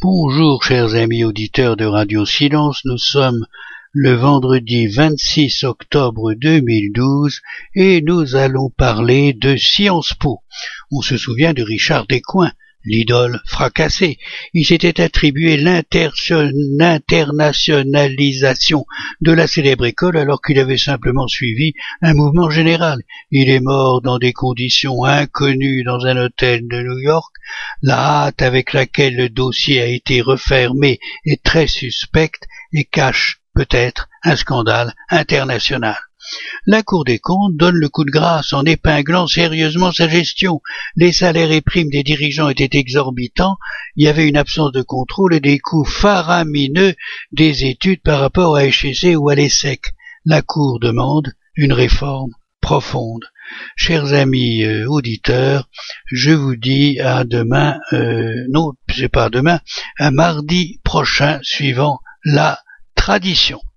Bonjour chers amis auditeurs de Radio Silence, nous sommes le vendredi 26 octobre 2012 et nous allons parler de Sciences Po. On se souvient de Richard Descoings, l'idole fracassée. Il s'était attribué l'internationalisation de la célèbre école alors qu'il avait simplement suivi un mouvement général. Il est mort dans des conditions inconnues dans un hôtel de New York. La hâte avec laquelle le dossier a été refermé est très suspecte et cache peut-être un scandale international. La Cour des comptes donne le coup de grâce en épinglant sérieusement sa gestion. Les salaires et primes des dirigeants étaient exorbitants, il y avait une absence de contrôle et des coûts faramineux des études par rapport à HEC ou à l'ESSEC. La Cour demande une réforme profonde. Chers amis auditeurs, je vous dis à demain, non, c'est pas demain, à mardi prochain suivant la tradition.